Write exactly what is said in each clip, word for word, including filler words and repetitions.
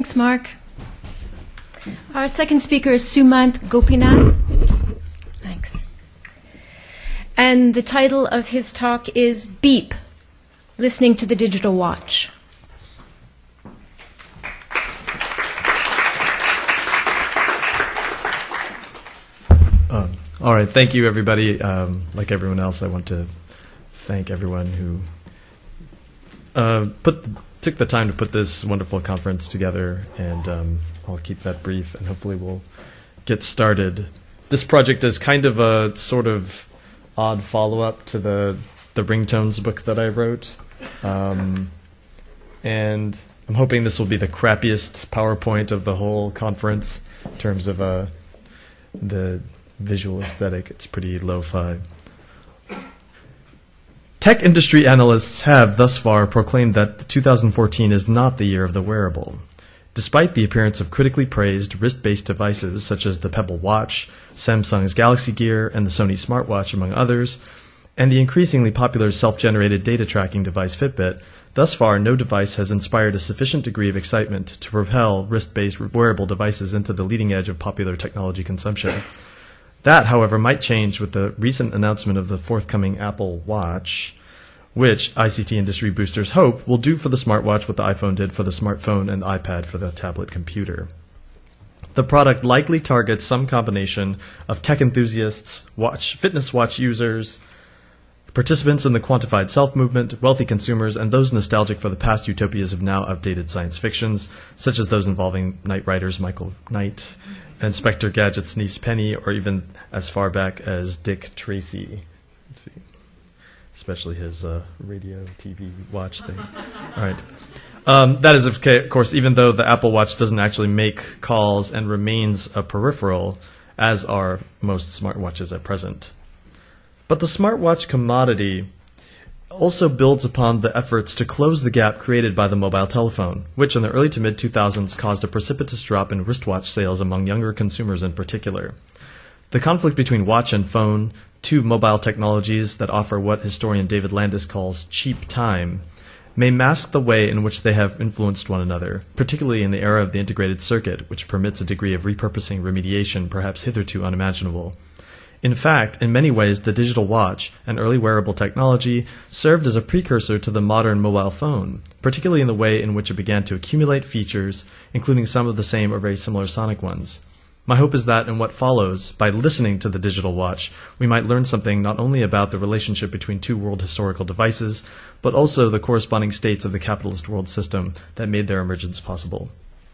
Thanks, Mark. Our second speaker is Sumant Gopinath. Thanks. And the title of his talk is Beep, Listening to the Digital Watch. Um, all right, thank you, everybody. Um, like everyone else, I want to thank everyone who uh, put took the time to put this wonderful conference together, and um, I'll keep that brief, and hopefully we'll get started. This project is kind of a sort of odd follow-up to the the ringtones book that I wrote, um, and I'm hoping this will be the crappiest PowerPoint of the whole conference in terms of uh, the visual aesthetic. It's pretty lo-fi. Tech industry analysts have thus far proclaimed that two thousand fourteen is not the year of the wearable. Despite the appearance of critically praised wrist-based devices such as the Pebble Watch, Samsung's Galaxy Gear, and the Sony smartwatch, among others, and the increasingly popular self-generated data tracking device Fitbit, thus far no device has inspired a sufficient degree of excitement to propel wrist-based wearable devices into the leading edge of popular technology consumption. That, however, might change with the recent announcement of the forthcoming Apple Watch, which I C T industry boosters hope will do for the smartwatch what the iPhone did for the smartphone and iPad for the tablet computer. The product likely targets some combination of tech enthusiasts, watch, fitness watch users, participants in the quantified self movement, wealthy consumers, and those nostalgic for the past utopias of now outdated science fictions, such as those involving Knight Rider's Michael Knight, Inspector Gadget's niece Penny, or even as far back as Dick Tracy. Let's see. Especially his uh, radio, T V, watch thing. All right. Um, that is, of course, even though the Apple Watch doesn't actually make calls and remains a peripheral, as are most smartwatches at present. But the smartwatch commodity also builds upon the efforts to close the gap created by the mobile telephone, which in the early to mid two thousands caused a precipitous drop in wristwatch sales among younger consumers in particular. The conflict between watch and phone, two mobile technologies that offer what historian David Landis calls cheap time, may mask the way in which they have influenced one another, particularly in the era of the integrated circuit, which permits a degree of repurposing remediation perhaps hitherto unimaginable. In fact, in many ways, the digital watch, an early wearable technology, served as a precursor to the modern mobile phone, particularly in the way in which it began to accumulate features, including some of the same or very similar sonic ones. My hope is that in what follows, by listening to the digital watch, we might learn something not only about the relationship between two world historical devices, but also the corresponding states of the capitalist world system that made their emergence possible.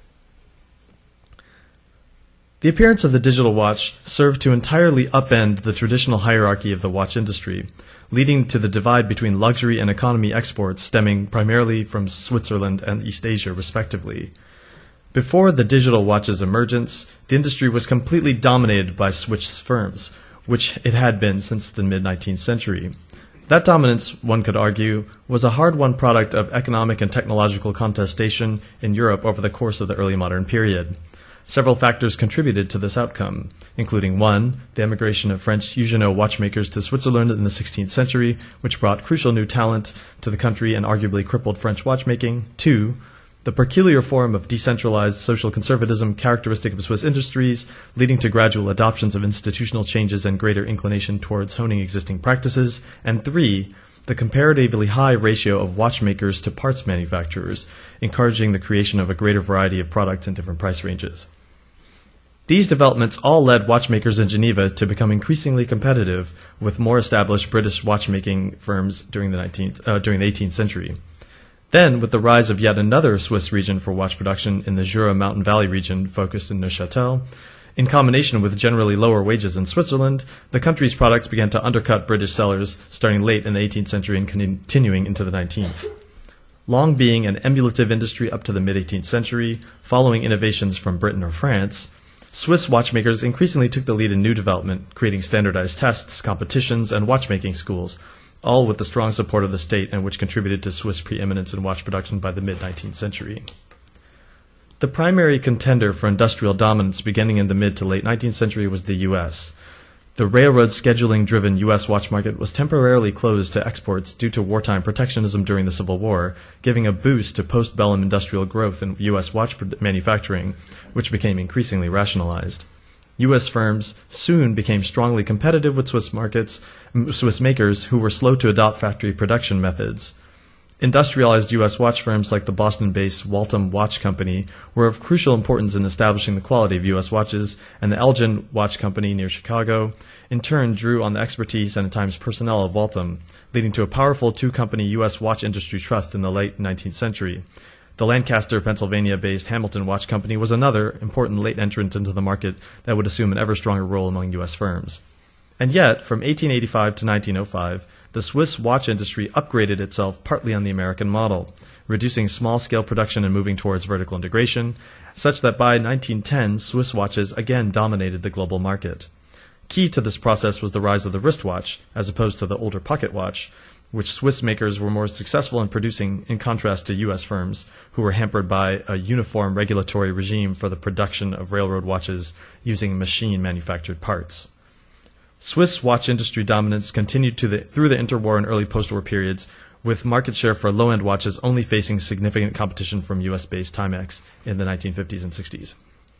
The appearance of the digital watch served to entirely upend the traditional hierarchy of the watch industry, leading to the divide between luxury and economy exports stemming primarily from Switzerland and East Asia, respectively. Before the digital watch's emergence, the industry was completely dominated by Swiss firms, which it had been since the mid-nineteenth century. That dominance, one could argue, was a hard-won product of economic and technological contestation in Europe over the course of the early modern period. Several factors contributed to this outcome, including one, the emigration of French Huguenot watchmakers to Switzerland in the sixteenth century, which brought crucial new talent to the country and arguably crippled French watchmaking. Two, the peculiar form of decentralized social conservatism characteristic of Swiss industries, leading to gradual adoptions of institutional changes and greater inclination towards honing existing practices. And three, the comparatively high ratio of watchmakers to parts manufacturers, encouraging the creation of a greater variety of products in different price ranges. These developments all led watchmakers in Geneva to become increasingly competitive with more established British watchmaking firms during the nineteenth, uh, during the eighteenth century. Then, with the rise of yet another Swiss region for watch production in the Jura Mountain Valley region focused in Neuchâtel, in combination with generally lower wages in Switzerland, the country's products began to undercut British sellers starting late in the eighteenth century and continuing into the nineteenth. Long being an emulative industry up to the mid-eighteenth century, following innovations from Britain or France, Swiss watchmakers increasingly took the lead in new development, creating standardized tests, competitions, and watchmaking schools, all with the strong support of the state and which contributed to Swiss preeminence in watch production by the mid-nineteenth century. The primary contender for industrial dominance beginning in the mid to late nineteenth century was the U S. The railroad scheduling-driven U S watch market was temporarily closed to exports due to wartime protectionism during the Civil War, giving a boost to post-bellum industrial growth in U S watch manufacturing, which became increasingly rationalized. U S firms soon became strongly competitive with Swiss markets, Swiss makers who were slow to adopt factory production methods. Industrialized U S watch firms like the Boston-based Waltham Watch Company were of crucial importance in establishing the quality of U S watches, and the Elgin Watch Company near Chicago in turn drew on the expertise and at times personnel of Waltham, leading to a powerful two-company U S watch industry trust in the late nineteenth century. The Lancaster, Pennsylvania-based Hamilton Watch Company was another important late entrant into the market that would assume an ever stronger role among U S firms. And yet, from eighteen eighty-five to nineteen oh five, the Swiss watch industry upgraded itself partly on the American model, reducing small-scale production and moving towards vertical integration, such that by nineteen ten, Swiss watches again dominated the global market. Key to this process was the rise of the wristwatch, as opposed to the older pocket watch, which Swiss makers were more successful in producing in contrast to U S firms, who were hampered by a uniform regulatory regime for the production of railroad watches using machine-manufactured parts. Swiss watch industry dominance continued to the, through the interwar and early post-war periods, with market share for low-end watches only facing significant competition from U S-based Timex in the nineteen fifties and sixties.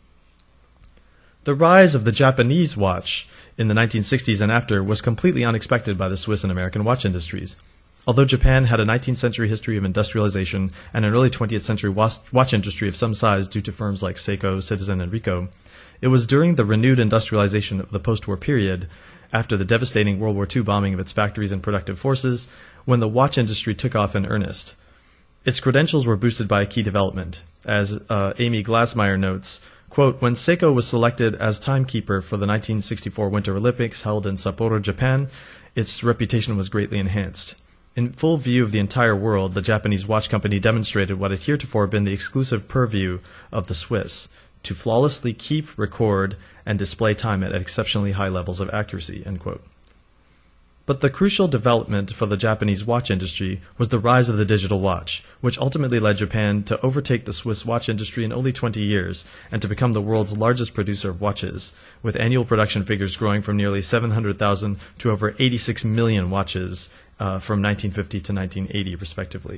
The rise of the Japanese watch in the nineteen sixties and after was completely unexpected by the Swiss and American watch industries. Although Japan had a nineteenth century history of industrialization and an early twentieth century watch industry of some size due to firms like Seiko, Citizen, and Ricoh, it was during the renewed industrialization of the post-war period, after the devastating World War Two bombing of its factories and productive forces, when the watch industry took off in earnest. Its credentials were boosted by a key development. As uh, Amy Glassmeyer notes, quote, when Seiko was selected as timekeeper for the nineteen sixty-four Winter Olympics held in Sapporo, Japan, its reputation was greatly enhanced. In full view of the entire world, the Japanese watch company demonstrated what had heretofore been the exclusive purview of the Swiss, to flawlessly keep, record, and display time at exceptionally high levels of accuracy, end quote. But the crucial development for the Japanese watch industry was the rise of the digital watch, which ultimately led Japan to overtake the Swiss watch industry in only twenty years and to become the world's largest producer of watches, with annual production figures growing from nearly seven hundred thousand to over eighty-six million watches uh, from nineteen fifty to nineteen eighty, respectively.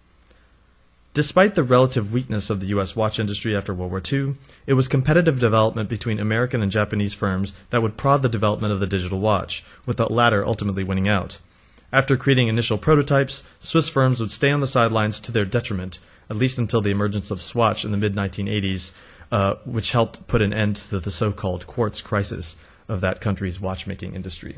Despite the relative weakness of the U S watch industry after World War Two, it was competitive development between American and Japanese firms that would prod the development of the digital watch, with the latter ultimately winning out. After creating initial prototypes, Swiss firms would stay on the sidelines to their detriment, at least until the emergence of Swatch in the mid nineteen eighties, uh, which helped put an end to the so-called quartz crisis of that country's watchmaking industry.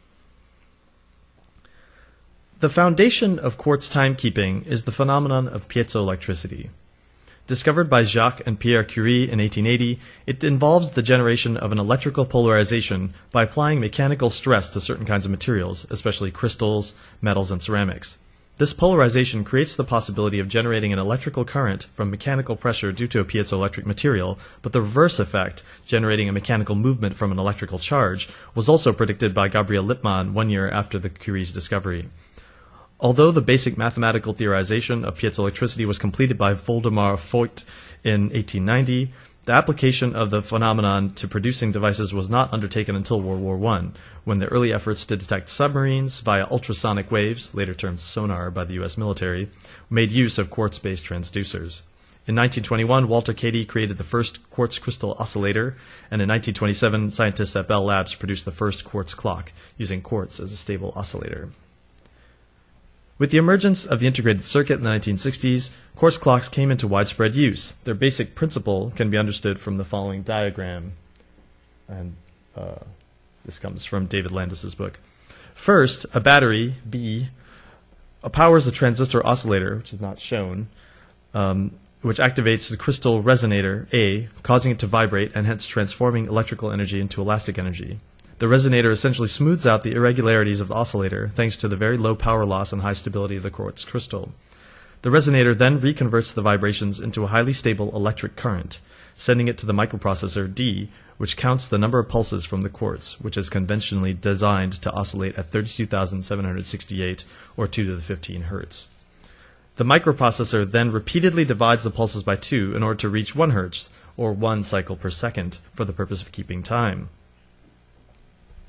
The foundation of quartz timekeeping is the phenomenon of piezoelectricity. Discovered by Jacques and Pierre Curie in eighteen eighty, it involves the generation of an electrical polarization by applying mechanical stress to certain kinds of materials, especially crystals, metals, and ceramics. This polarization creates the possibility of generating an electrical current from mechanical pressure due to a piezoelectric material, but the reverse effect, generating a mechanical movement from an electrical charge, was also predicted by Gabriel Lippmann one year after the Curie's discovery. Although the basic mathematical theorization of piezoelectricity was completed by Voldemar Voigt in eighteen ninety, the application of the phenomenon to producing devices was not undertaken until World War One, when the early efforts to detect submarines via ultrasonic waves, later termed sonar by the U S military, made use of quartz-based transducers. In nineteen twenty-one, Walter Cady created the first quartz crystal oscillator, and in nineteen twenty-seven, scientists at Bell Labs produced the first quartz clock, using quartz as a stable oscillator. With the emergence of the integrated circuit in the nineteen sixties, quartz clocks came into widespread use. Their basic principle can be understood from the following diagram. And uh, this comes from David Landis's book. First, a battery, B, powers a transistor oscillator, which is not shown, um, which activates the crystal resonator, A, causing it to vibrate and hence transforming electrical energy into elastic energy. The resonator essentially smooths out the irregularities of the oscillator thanks to the very low power loss and high stability of the quartz crystal. The resonator then reconverts the vibrations into a highly stable electric current, sending it to the microprocessor D, which counts the number of pulses from the quartz, which is conventionally designed to oscillate at thirty-two thousand seven hundred sixty-eight or two to the fifteen hertz. The microprocessor then repeatedly divides the pulses by two in order to reach one hertz, or one cycle per second, for the purpose of keeping time.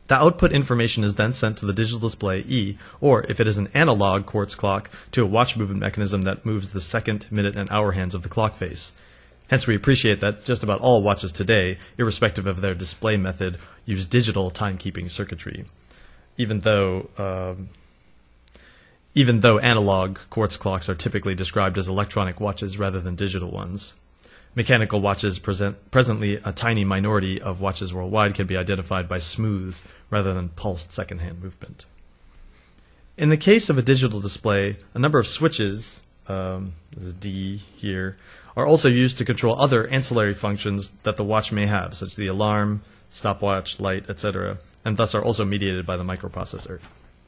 The output information is then sent to the digital display E, or if it is an analog quartz clock, to a watch movement mechanism that moves the second, minute, and hour hands of the clock face. Hence, we appreciate that just about all watches today, irrespective of their display method, use digital timekeeping circuitry. Even though, um, even though analog quartz clocks are typically described as electronic watches rather than digital ones. Mechanical watches, present, presently a tiny minority of watches worldwide, can be identified by smooth rather than pulsed second-hand movement. In the case of a digital display, a number of switches, um, there's a D here, are also used to control other ancillary functions that the watch may have, such as the alarm, stopwatch, light, et cetera, and thus are also mediated by the microprocessor.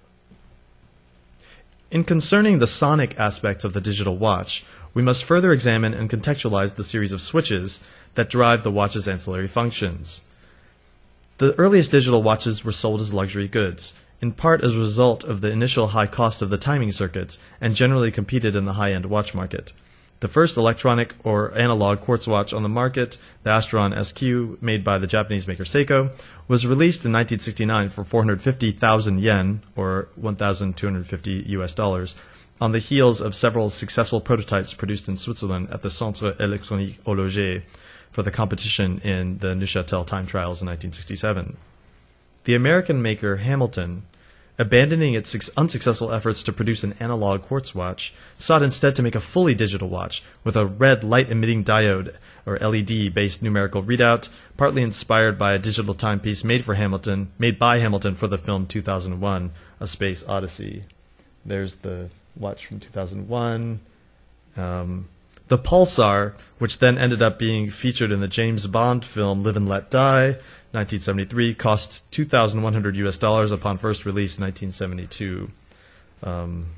In concerning the sonic aspects of the digital watch, we must further examine and contextualize the series of switches that drive the watch's ancillary functions. The earliest digital watches were sold as luxury goods, in part as a result of the initial high cost of the timing circuits, and generally competed in the high-end watch market. The first electronic or analog quartz watch on the market, the Astron S Q, made by the Japanese maker Seiko, was released in nineteen sixty-nine for four hundred fifty thousand yen, or one thousand two hundred fifty U S dollars, on the heels of several successful prototypes produced in Switzerland at the Centre Électronique Horloger for the competition in the Neuchâtel time trials in nineteen sixty-seven. The American maker Hamilton, abandoning its unsuccessful efforts to produce an analog quartz watch, sought instead to make a fully digital watch with a red light-emitting diode, or L E D-based numerical readout, partly inspired by a digital timepiece made for Hamilton, made by Hamilton for the film two thousand one, A Space Odyssey. There's the watch from two thousand one. Um, the Pulsar, which then ended up being featured in the James Bond film Live and Let Die, nineteen seventy-three, cost two thousand one hundred U S dollars upon first release in nineteen seventy-two. Um,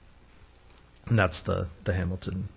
and that's the, the Hamilton.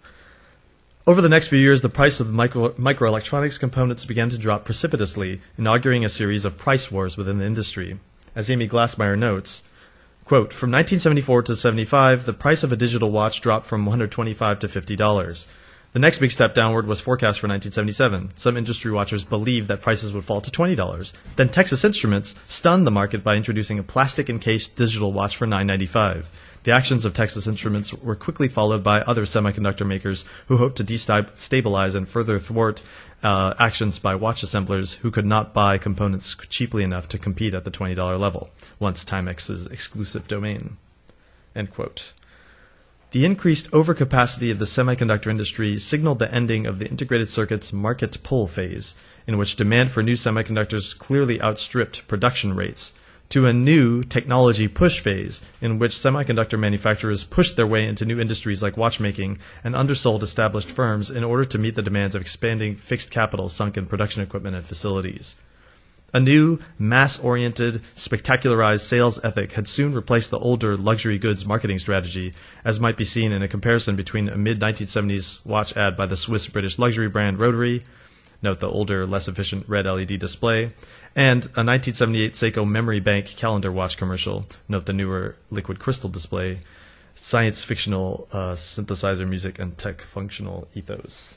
Over the next few years, the price of micro, microelectronics components began to drop precipitously, inaugurating a series of price wars within the industry. As Amy Glassmeyer notes, quote, from nineteen seventy-four to seventy-five, the price of a digital watch dropped from one hundred twenty-five dollars to fifty dollars. The next big step downward was forecast for nineteen seventy-seven. Some industry watchers believed that prices would fall to twenty dollars. Then Texas Instruments stunned the market by introducing a plastic-encased digital watch for nine ninety-five. The actions of Texas Instruments were quickly followed by other semiconductor makers who hoped to destabilize and further thwart uh, actions by watch assemblers who could not buy components cheaply enough to compete at the twenty dollars level, once Timex's exclusive domain. End quote. The increased overcapacity of the semiconductor industry signaled the ending of the integrated circuit's market pull phase, in which demand for new semiconductors clearly outstripped production rates, to a new technology push phase, in which semiconductor manufacturers pushed their way into new industries like watchmaking and undersold established firms in order to meet the demands of expanding fixed capital sunk in production equipment and facilities. A new, mass-oriented, spectacularized sales ethic had soon replaced the older luxury goods marketing strategy, as might be seen in a comparison between a mid nineteen seventies watch ad by the Swiss-British luxury brand Rotary, note the older, less efficient red L E D display, and a nineteen seventy-eight Seiko Memory Bank calendar watch commercial, note the newer liquid crystal display, science-fictional uh, synthesizer music, and tech-functional ethos.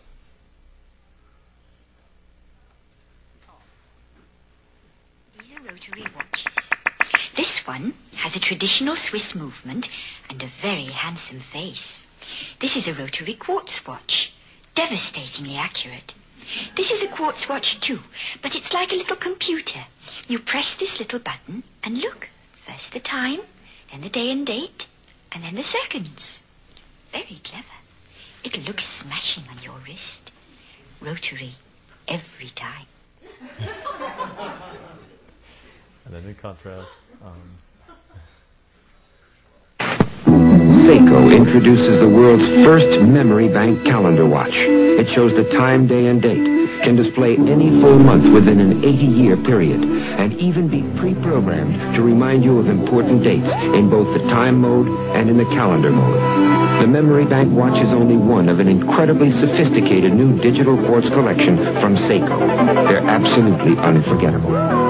Rotary watches. This one has a traditional Swiss movement and a very handsome face. This is a rotary quartz watch, devastatingly accurate. This is a quartz watch too, but it's like a little computer. You press this little button and look, first the time, then the day and date, and then the seconds. Very clever. It'll look smashing on your wrist. Rotary every time. And then in contrast, um... Seiko introduces the world's first memory bank calendar watch. It shows the time, day, and date, can display any full month within an eighty-year period, and even be pre-programmed to remind you of important dates in both the time mode and in the calendar mode. The memory bank watch is only one of an incredibly sophisticated new digital quartz collection from Seiko. They're absolutely unforgettable.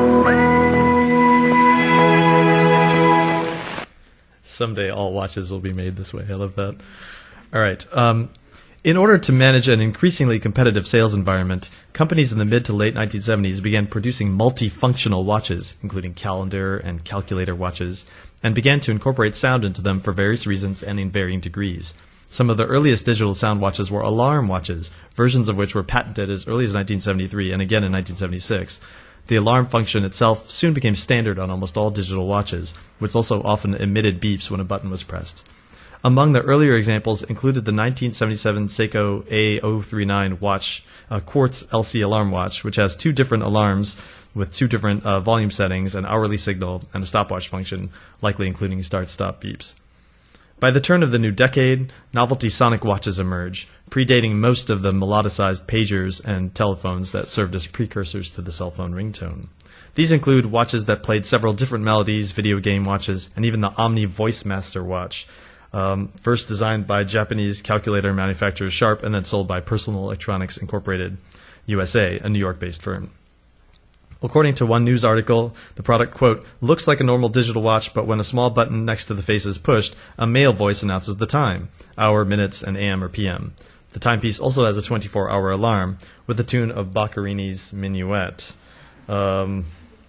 Someday all watches will be made this way. I love that. All right. Um, In order to manage an increasingly competitive sales environment, companies in the mid to late nineteen seventies began producing multifunctional watches, including calendar and calculator watches, and began to incorporate sound into them for various reasons and in varying degrees. Some of the earliest digital sound watches were alarm watches, versions of which were patented as early as nineteen seventy-three and again in nineteen seventy-six. The alarm function itself soon became standard on almost all digital watches, which also often emitted beeps when a button was pressed. Among the earlier examples included the nineteen seventy-seven Seiko A zero three nine watch, a quartz L C alarm watch, which has two different alarms with two different uh, volume settings, an hourly signal, and a stopwatch function, likely including start-stop beeps. By the turn of the new decade, novelty sonic watches emerge, predating most of the melodicized pagers and telephones that served as precursors to the cell phone ringtone. These include watches that played several different melodies, video game watches, and even the Omni Voice Master watch, Um, first designed by Japanese calculator manufacturer Sharp and then sold by Personal Electronics Incorporated U S A, a New York-based firm. According to one news article, the product, quote, looks like a normal digital watch, but when a small button next to the face is pushed, a male voice announces the time, hour, minutes, and A M or P M. The timepiece also has a twenty-four hour alarm with the tune of Boccherini's Minuet. Um,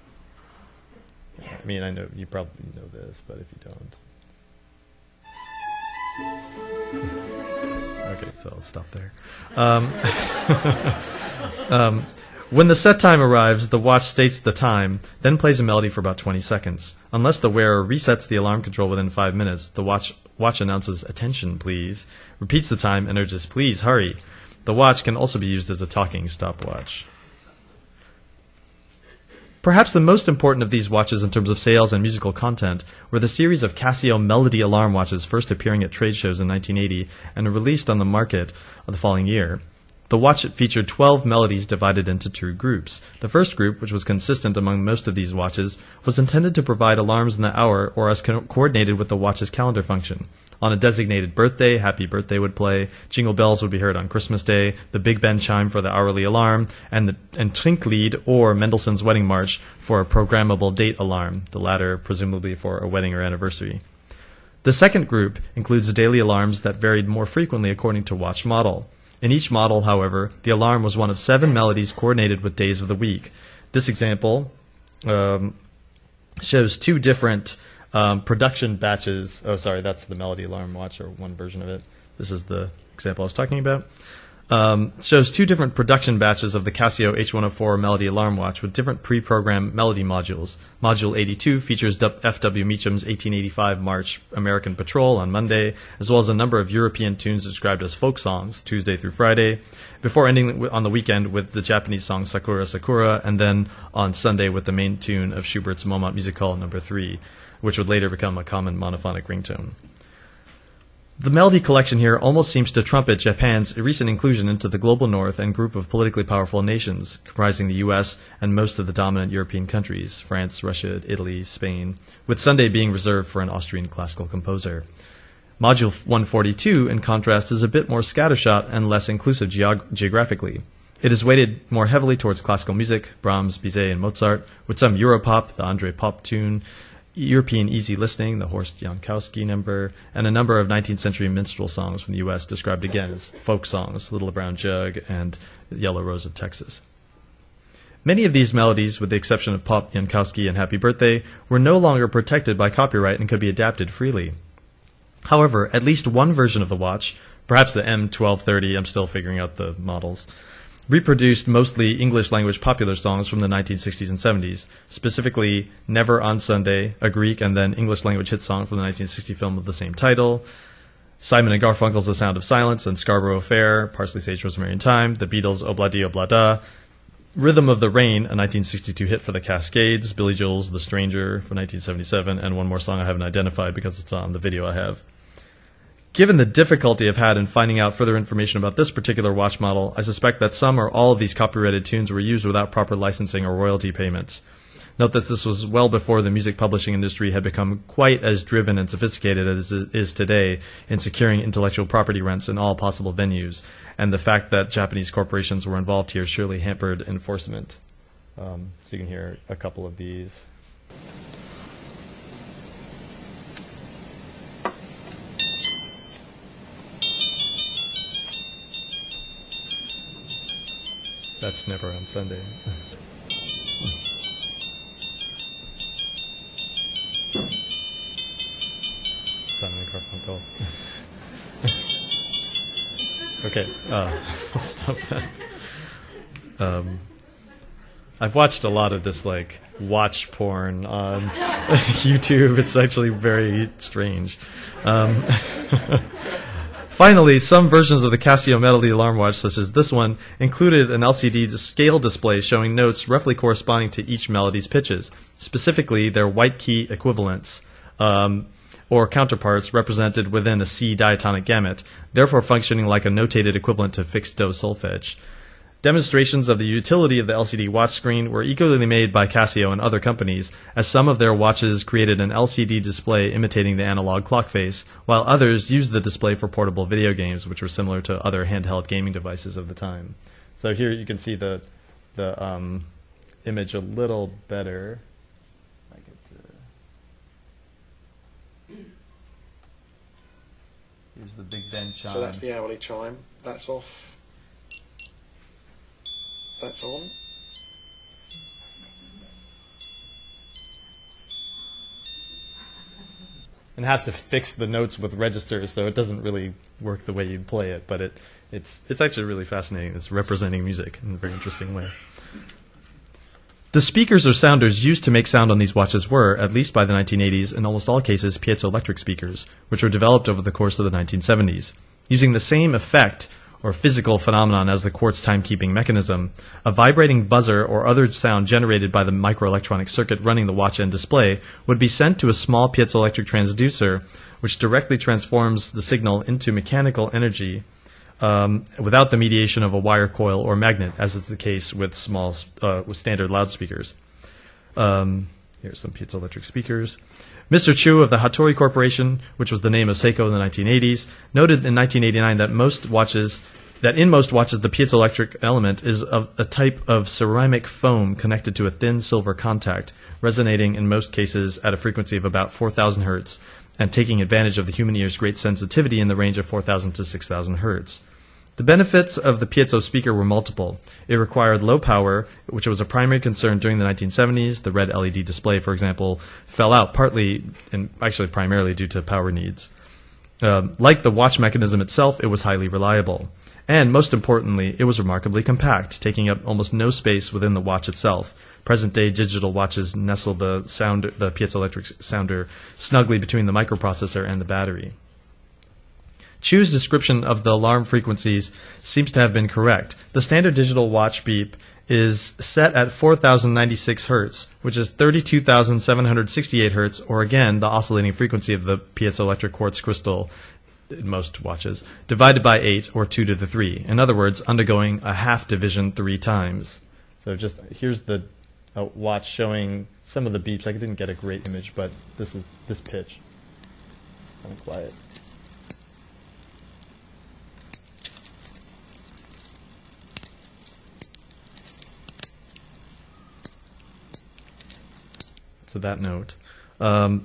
I mean, I know you probably know this, but if you don't. Okay, so I'll stop there. Um, um, when the set time arrives, the watch states the time, then plays a melody for about twenty seconds. Unless the wearer resets the alarm control within five minutes, the watch, watch announces, attention, please, repeats the time, and urges, please, hurry. The watch can also be used as a talking stopwatch. Perhaps the most important of these watches in terms of sales and musical content were the series of Casio Melody alarm watches first appearing at trade shows in nineteen eighty and released on the market the following year. The watch featured twelve melodies divided into two groups. The first group, which was consistent among most of these watches, was intended to provide alarms in the hour or as co- coordinated with the watch's calendar function. On a designated birthday, Happy Birthday would play, Jingle Bells would be heard on Christmas Day, the Big Ben chime for the hourly alarm, and the and Trinklied or Mendelssohn's Wedding March for a programmable date alarm, the latter presumably for a wedding or anniversary. The second group includes daily alarms that varied more frequently according to watch model. In each model, however, the alarm was one of seven melodies coordinated with days of the week. This example um, shows two different Um, production batches. Oh, sorry, that's the Melody Alarm Watch, or one version of it. This is the example I was talking about. Um, shows two different production batches of the Casio H one oh four Melody Alarm Watch with different pre-programmed melody modules. Module eighty-two features F W Meacham's eighteen eighty-five March American Patrol on Monday, as well as a number of European tunes described as folk songs, Tuesday through Friday, before ending on the weekend with the Japanese song Sakura Sakura, and then on Sunday with the main tune of Schubert's Moment Musical number three, which would later become a common monophonic ringtone. The melody collection here almost seems to trumpet Japan's recent inclusion into the global north and group of politically powerful nations, comprising the U S and most of the dominant European countries, France, Russia, Italy, Spain, with Sunday being reserved for an Austrian classical composer. Module one forty-two, in contrast, is a bit more scattershot and less inclusive geog- geographically. It is weighted more heavily towards classical music, Brahms, Bizet, and Mozart, with some Europop, the André Pop tune, European easy listening, the Horst Jankowski number, and a number of nineteenth century minstrel songs from the U S described again as folk songs, Little Brown Jug and Yellow Rose of Texas. Many of these melodies, with the exception of Pop Jankowski and Happy Birthday, were no longer protected by copyright and could be adapted freely. However, at least one version of the watch, perhaps the M twelve thirty, I'm still figuring out the models, reproduced mostly English-language popular songs from the nineteen sixties and seventies, specifically Never on Sunday, a Greek and then English-language hit song from the nineteen sixty film of the same title, Simon and Garfunkel's The Sound of Silence and Scarborough Fair, Parsley, Sage, Rosemary, and Thyme, the Beatles' Obladi Oblada, Rhythm of the Rain, a nineteen sixty-two hit for the Cascades, Billy Joel's The Stranger for nineteen seventy-seven, and one more song I haven't identified because it's on the video I have. Given the difficulty I've had in finding out further information about this particular watch model, I suspect that some or all of these copyrighted tunes were used without proper licensing or royalty payments. Note that this was well before the music publishing industry had become quite as driven and sophisticated as it is today in securing intellectual property rents in all possible venues, and the fact that Japanese corporations were involved here surely hampered enforcement. Um, so you can hear a couple of these. That's never on Sunday. Okay, uh, I'll stop that. Um, I've watched a lot of this, like, watch porn on YouTube. It's actually very strange. Um, Finally, some versions of the Casio Melody alarm watch, such as this one, included an L C D scale display showing notes roughly corresponding to each melody's pitches, specifically their white key equivalents, um, or counterparts represented within a C diatonic gamut, therefore functioning like a notated equivalent to fixed do solfege. Demonstrations of the utility of the L C D watch screen were equally made by Casio and other companies, as some of their watches created an L C D display imitating the analog clock face, while others used the display for portable video games, which were similar to other handheld gaming devices of the time. So here you can see the the um, image a little better. I get to... Here's the Big Ben chime. So that's the hourly chime. That's off. That's on. And has to fix the notes with registers, so it doesn't really work the way you'd play it, but it it's it's actually really fascinating. It's representing music in a very interesting way. The speakers or sounders used to make sound on these watches were, at least by the nineteen eighties, in almost all cases, piezoelectric speakers, which were developed over the course of the nineteen seventies. Using the same effect or physical phenomenon as the quartz timekeeping mechanism, a vibrating buzzer or other sound generated by the microelectronic circuit running the watch end display would be sent to a small piezoelectric transducer, which directly transforms the signal into mechanical energy um, without the mediation of a wire coil or magnet, as is the case with small uh, with standard loudspeakers. Um, here's some piezoelectric speakers. Mister Chu of the Hattori Corporation, which was the name of Seiko in the nineteen eighties, noted in nineteen eighty-nine that most watches, that in most watches the piezoelectric element is of a type of ceramic foam connected to a thin silver contact, resonating in most cases at a frequency of about four thousand hertz, and taking advantage of the human ear's great sensitivity in the range of four thousand to six thousand hertz. The benefits of the piezo speaker were multiple. It required low power, which was a primary concern during the nineteen seventies. The red L E D display, for example, fell out partly, and actually primarily due to power needs. Um, like the watch mechanism itself, it was highly reliable. And most importantly, it was remarkably compact, taking up almost no space within the watch itself. Present-day digital watches nestle the, sound, the piezoelectric sounder snugly between the microprocessor and the battery. Chu's description of the alarm frequencies seems to have been correct. The standard digital watch beep is set at four thousand ninety-six hertz, which is thirty-two thousand seven hundred sixty-eight hertz, or again, the oscillating frequency of the piezoelectric quartz crystal in most watches, divided by eight, or two to the three. In other words, undergoing a half division three times. So just here's the uh, watch showing some of the beeps. I didn't get a great image, but this is this pitch. Kind of quiet. So that note. Um,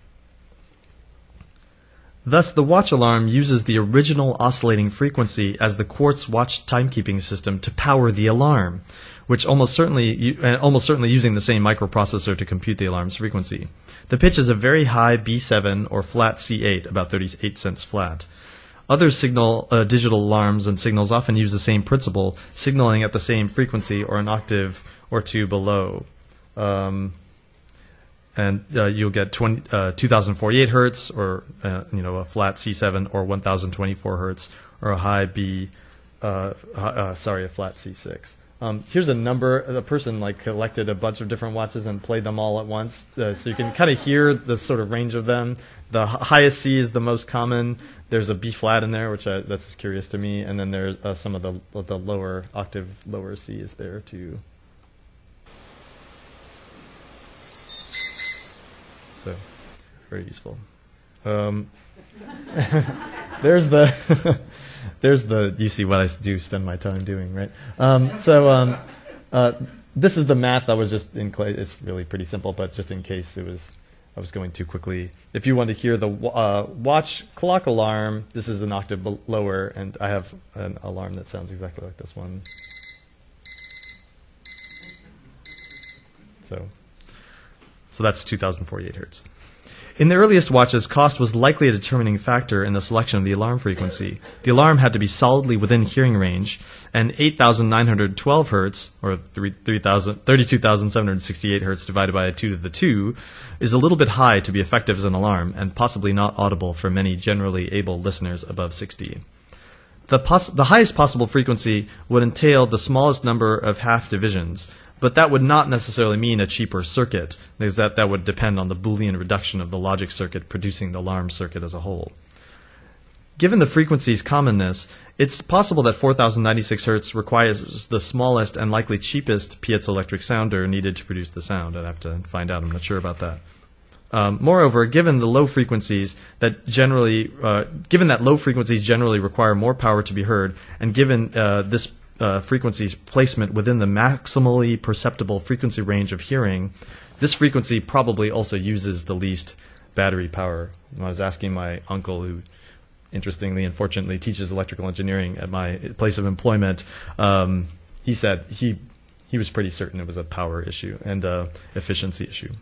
thus, the watch alarm uses the original oscillating frequency as the quartz watch timekeeping system to power the alarm, which almost certainly, uh, almost certainly using the same microprocessor to compute the alarm's frequency. The pitch is a very high B seven or flat C eight, about thirty-eight cents flat. Other signal uh, digital alarms and signals often use the same principle, signaling at the same frequency or an octave or two below. Um, and uh, you'll get twenty, uh, two thousand forty-eight hertz, or uh, you know, a flat C seven, or one thousand twenty-four hertz, or a high B, uh, uh, sorry, a flat C six. Um, here's a number. The person like collected a bunch of different watches and played them all at once, uh, so you can kind of hear the sort of range of them. The h- highest C is the most common. There's a B flat in there, which I, that's curious to me, and then there's uh, some of the the lower octave, lower C is there too. So, very useful. Um, there's the, there's the. You see what I do spend my time doing, right? Um, so, um, uh, this is the math. I was just in. It's really pretty simple, but just in case it was, I was going too quickly. If you want to hear the uh, watch clock alarm, this is an octave lower, and I have an alarm that sounds exactly like this one. So, so that's two thousand forty-eight hertz. In the earliest watches, cost was likely a determining factor in the selection of the alarm frequency. The alarm had to be solidly within hearing range, and eight thousand nine hundred twelve hertz, or thirty-two thousand seven hundred sixty-eight hertz divided by two to the two, is a little bit high to be effective as an alarm, and possibly not audible for many generally able listeners above sixty. The, pos- the highest possible frequency would entail the smallest number of half divisions, but that would not necessarily mean a cheaper circuit, because that, that would depend on the Boolean reduction of the logic circuit producing the alarm circuit as a whole. Given the frequency's commonness, it's possible that four thousand ninety-six hertz requires the smallest and likely cheapest piezoelectric sounder needed to produce the sound. I'd have to find out. I'm not sure about that. Um, moreover, given the low frequencies that generally, uh, given that low frequencies generally require more power to be heard, and given uh, this uh, frequency's placement within the maximally perceptible frequency range of hearing, this frequency probably also uses the least battery power. I was asking my uncle, who interestingly and fortunately teaches electrical engineering at my place of employment. Um, he said he he was pretty certain it was a power issue and uh, efficiency issue.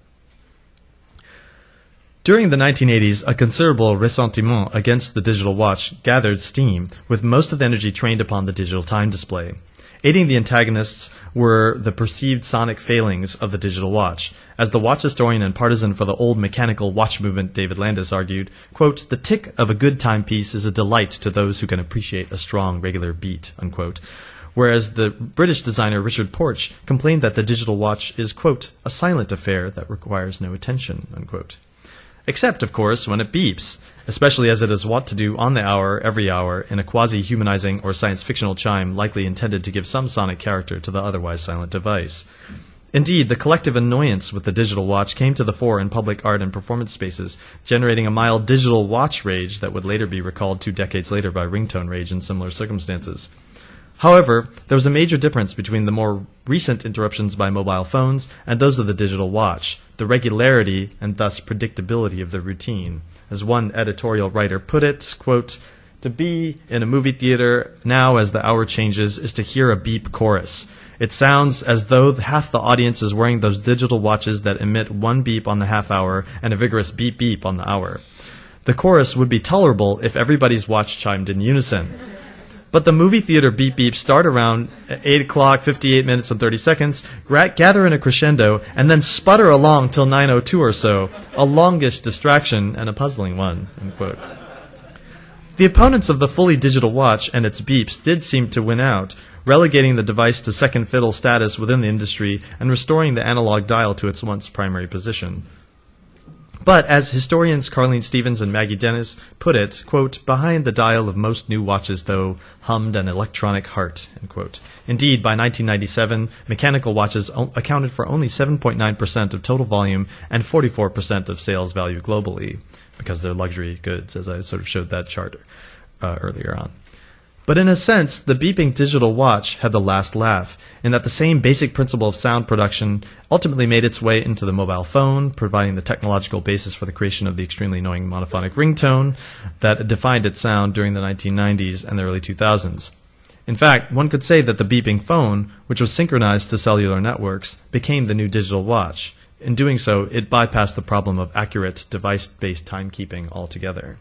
During the nineteen eighties, a considerable ressentiment against the digital watch gathered steam, with most of the energy trained upon the digital time display. Aiding the antagonists were the perceived sonic failings of the digital watch. As the watch historian and partisan for the old mechanical watch movement David Landis argued, quote, "The tick of a good timepiece is a delight to those who can appreciate a strong, regular beat," unquote. Whereas the British designer Richard Porch complained that the digital watch is, quote, "a silent affair that requires no attention," unquote. Except, of course, when it beeps, especially as it is wont to do on the hour, every hour, in a quasi-humanizing or science-fictional chime likely intended to give some sonic character to the otherwise silent device. Indeed, the collective annoyance with the digital watch came to the fore in public art and performance spaces, generating a mild digital watch rage that would later be recalled two decades later by ringtone rage in similar circumstances. However, there was a major difference between the more recent interruptions by mobile phones and those of the digital watch, the regularity and thus predictability of the routine. As one editorial writer put it, quote, "To be in a movie theater now as the hour changes is to hear a beep chorus. It sounds as though half the audience is wearing those digital watches that emit one beep on the half hour and a vigorous beep beep on the hour. The chorus would be tolerable if everybody's watch chimed in unison. But the movie theater beep beeps start around eight o'clock, fifty-eight minutes and thirty seconds, gra- gather in a crescendo, and then sputter along till nine oh two or so, a longish distraction and a puzzling one," unquote. The opponents of the fully digital watch and its beeps did seem to win out, relegating the device to second fiddle status within the industry and restoring the analog dial to its once primary position. But as historians Carlene Stevens and Maggie Dennis put it, quote, "Behind the dial of most new watches, though, hummed an electronic heart," end quote. Indeed, by nineteen ninety-seven, mechanical watches o- accounted for only seven point nine percent of total volume and forty-four percent of sales value globally, because they're luxury goods, as I sort of showed that chart uh, earlier on. But in a sense, the beeping digital watch had the last laugh, in that the same basic principle of sound production ultimately made its way into the mobile phone, providing the technological basis for the creation of the extremely annoying monophonic ringtone that defined its sound during the nineteen nineties and the early two thousands. In fact, one could say that the beeping phone, which was synchronized to cellular networks, became the new digital watch. In doing so, it bypassed the problem of accurate device-based timekeeping altogether.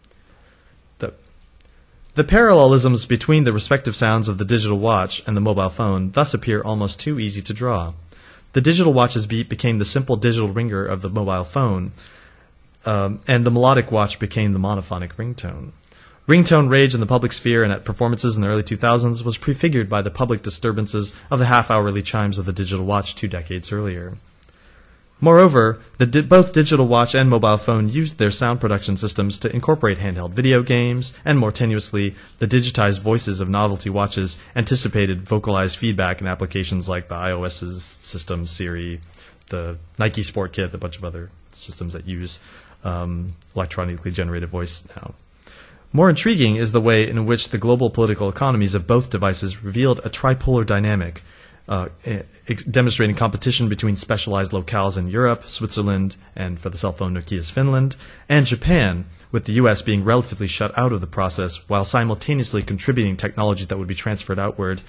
The The parallelisms between the respective sounds of the digital watch and the mobile phone thus appear almost too easy to draw. The digital watch's beep became the simple digital ringer of the mobile phone, um, and the melodic watch became the monophonic ringtone. Ringtone rage in the public sphere and at performances in the early two thousands was prefigured by the public disturbances of the half-hourly chimes of the digital watch two decades earlier. Moreover, the di- both digital watch and mobile phone used their sound production systems to incorporate handheld video games, and more tenuously, the digitized voices of novelty watches anticipated vocalized feedback in applications like the iOS's system, Siri, the Nike Sport Kit, a bunch of other systems that use um, electronically generated voice now. More intriguing is the way in which the global political economies of both devices revealed a tripolar dynamic, Uh, ex- demonstrating competition between specialized locales in Europe, Switzerland, and for the cell phone Nokia's Finland, and Japan, with the U S being relatively shut out of the process while simultaneously contributing technology that would be transferred outward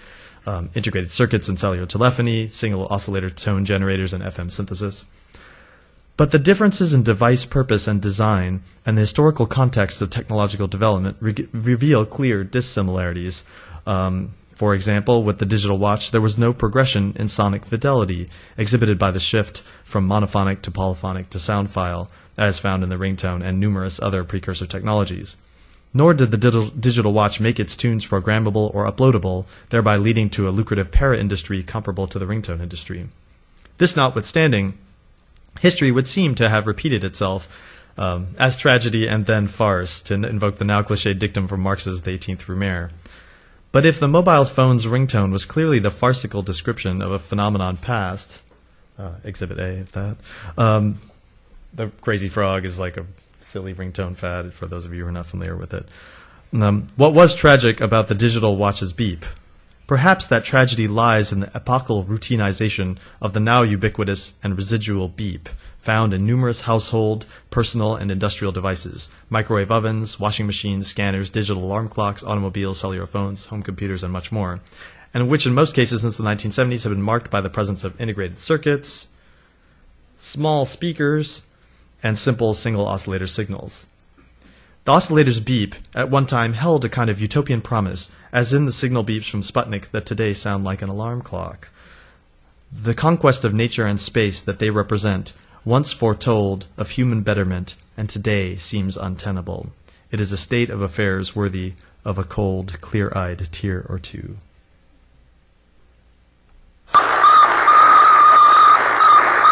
um, integrated circuits and cellular telephony, single oscillator tone generators, and F M synthesis. But the differences in device purpose and design and the historical context of technological development re- reveal clear dissimilarities. Um, for example, with the digital watch, there was no progression in sonic fidelity exhibited by the shift from monophonic to polyphonic to sound file, as found in the ringtone and numerous other precursor technologies. Nor did the digital, digital watch make its tunes programmable or uploadable, thereby leading to a lucrative para-industry comparable to the ringtone industry. This notwithstanding, history would seem to have repeated itself um, as tragedy and then farce, to invoke the now cliched dictum from Marx's The eighteenth Brumaire. But if the mobile phone's ringtone was clearly the farcical description of a phenomenon past, uh, Exhibit A of that, um, the Crazy Frog is like a silly ringtone fad, for those of you who are not familiar with it. Um, what was tragic about the digital watch's beep? Perhaps that tragedy lies in the epochal routinization of the now ubiquitous and residual beep, found in numerous household, personal, and industrial devices, microwave ovens, washing machines, scanners, digital alarm clocks, automobiles, cellular phones, home computers, and much more, and which in most cases since the nineteen seventies have been marked by the presence of integrated circuits, small speakers, and simple single oscillator signals. The oscillator's beep at one time held a kind of utopian promise, as in the signal beeps from Sputnik that today sound like an alarm clock. The conquest of nature and space that they represent, once foretold of human betterment, and today seems untenable. It is a state of affairs worthy of a cold, clear-eyed tear or two.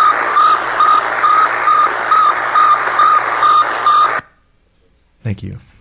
Thank you.